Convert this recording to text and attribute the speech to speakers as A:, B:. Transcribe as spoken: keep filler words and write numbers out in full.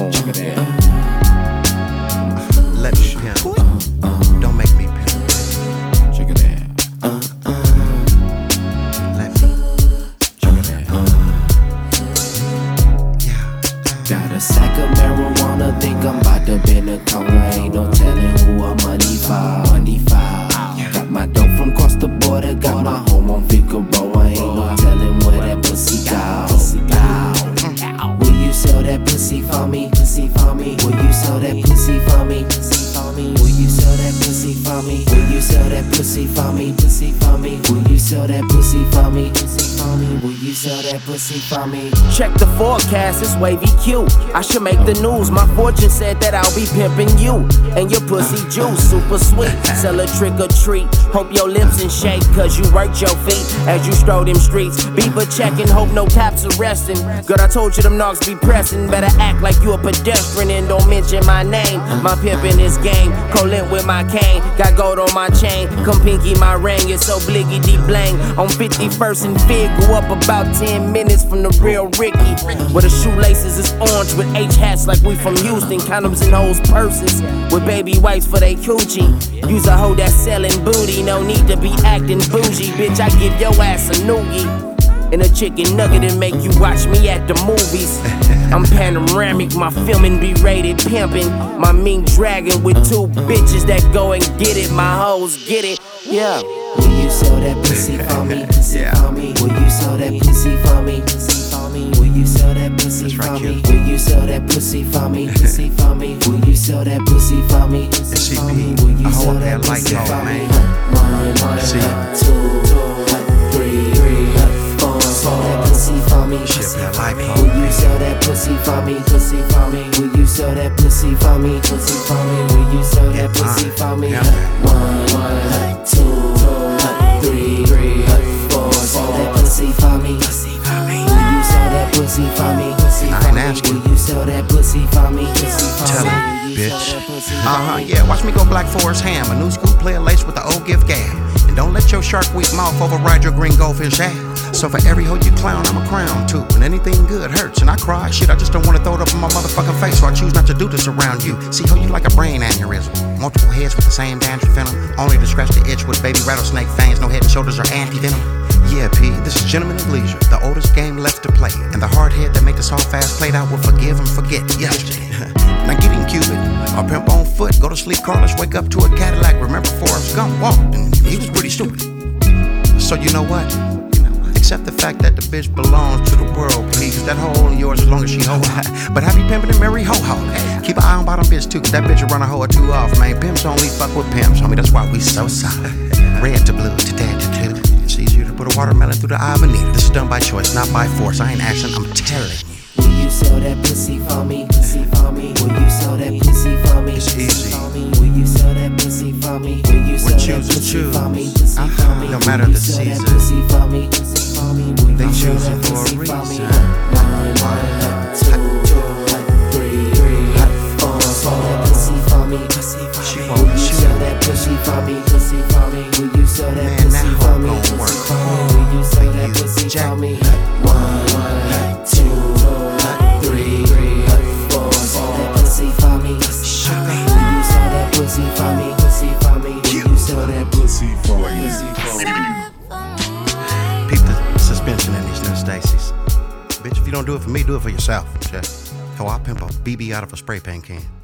A: on.
B: Check it out.
C: Let me pimp. Don't make me pimp.
B: Check it out.
C: Let me.
B: Check it out.
C: Yeah.
D: Got a sack of marijuana, think I'm about to bend a corner. Ain't no telling who I'm money for. Money for. Got my dope from across the border, got my home on Figueroa. Ain't no telling where that pussy go. Will you sell that pussy for me? Pussy for me. Will you sell that pussy for me? Pussy for me. Will you sell that pussy for me? Will you sell that pussy for me? Pussy for me. Will you sell that pussy for me? Pussy for me. Will you sell that pussy for me?
E: Check the forecast, it's wavy Q. I should make the news. My fortune said that I'll be pimping you and your pussy juice, super sweet. Sell a trick or treat. Hope your lips in shape, cause you worked your feet as you stroll them streets. Beaver checking, hope no cops arresting. Girl, I told you them knocks be pressing. Better act like you a pedestrian and don't mention my name. My pimp in this game, colent with my cane. Got gold on my chain, come pinky my ring. It's so bliggy deep blang. On fifty-first and Fig, grew up about ten minutes from the real Ricky. Where the shoelaces is orange with H hats like we from Houston. Condoms in hoes purses with baby wipes for they coochie. Use a hoe that's selling booty, no need to be acting bougie. Bitch, I give your ass a noogie and a chicken nugget and make you watch me at the movies. I'm panoramic, my filming be rated pimping. My mean dragon with two bitches that go and get it. My hoes get it, yeah.
D: Will you sell that pussy for me? Pussy
C: Yeah.
D: for me. Will you sell that pussy for me? Pussy for me. Will you sell that pussy
C: That's
D: for
C: right,
D: me?
C: Q.
D: Will you sell that pussy for me? Pussy for me. Will you sell that pussy for me? Pussy for me. Will you
C: I
D: sell
C: hold
D: that
C: that light
D: pussy
C: low,
D: for me?
C: man.
D: One, one,
C: See.
D: two, three, three, four. Sell that pussy for me.
C: Shit, that light low,
D: Will you
C: man.
D: sell that pussy for me? Pussy for me. Will you sell that pussy for me? Pussy for me. Will you sell that pussy for me?
C: Yeah.
D: One, one, two, three, three, four. Sell that pussy for me. Pussy for me. Will you sell that pussy for me? Pussy
C: I
D: for
C: ain't
D: me.
C: asking.
D: Will you sell that pussy for me? Pussy for
C: Tell
D: me.
C: him,
D: Will you sell
C: bitch.
D: that pussy for
C: Uh huh,
D: me?
C: yeah, watch me go Black Forest ham. A new school player laced with the old gift gab. And don't let your shark weak mouth override your green goldfish ass. So for every hoe you clown, I'm a crown too. And anything good hurts, and I cry. Shit, I just don't wanna throw it up in my motherfucking face, so I choose not to do this around you. See how you like a brain aneurysm. Multiple heads with the same dandruff venom. Only to scratch the itch with baby rattlesnake fangs. No head and shoulders or anti-venom. Yeah, P, this is Gentlemen of Leisure, the oldest game left to play. And the hard head that make this all fast played out will forgive and forget yesterday. Now get in Cupid, or pimp on foot. Go to sleep, Carlos, wake up to a Cadillac. Remember Forrest Gump walked, and he was pretty stupid. So you know what? Accept the fact that the bitch belongs to the world, please. That hoe only yours as long as she hoe. But happy pimpin' and marry ho ho. Keep an eye on bottom bitch too, cause that bitch will run a hoe or two off, man. Pimps only fuck with pimps, homie. That's why we so solid. Red to blue, to dead to two. It's easier to put a watermelon through the eye of a needle. This is done by choice, not by force. I ain't asking, I'm telling you.
D: Will you sell that pussy for me? Pussy for me. Will you sell that pussy for me?
C: It's
D: Pussy
C: easy.
D: for me. Will you sell that pussy for me? Will you sell that
C: choosers
D: pussy
C: choose.
D: for me? Pussy
C: Uh-huh.
D: for me.
C: No matter
D: Will you
C: the
D: sell that
C: season.
D: pussy for me? Pussy for me. Will
C: They
D: you sell
C: choose
D: that
C: it for a
D: pussy for me?
C: reason.
D: One, one, two, three, three, four. Sell that pussy for me. Pussy for
C: She
D: me.
C: won't
D: Will you
C: shoot.
D: sell that pussy for me? Pussy for me. Will you sell that
C: Man,
D: pussy
C: that
D: for
C: hoe
D: me?
C: gon'
D: Pussy
C: work
D: for me. Will you sell
C: for
D: that
C: you,
D: pussy
C: Jack.
D: for me? One, one, two, three, three, four. Sell that pussy for me. Will you sell that pussy for me? Pussy for me. Will you sell that pussy for me? Pussy for me.
C: Peep the suspension in these new Stacy's. Bitch, if you don't do it for me, do it for yourself. Check. How I pimp a B B out of a spray paint can.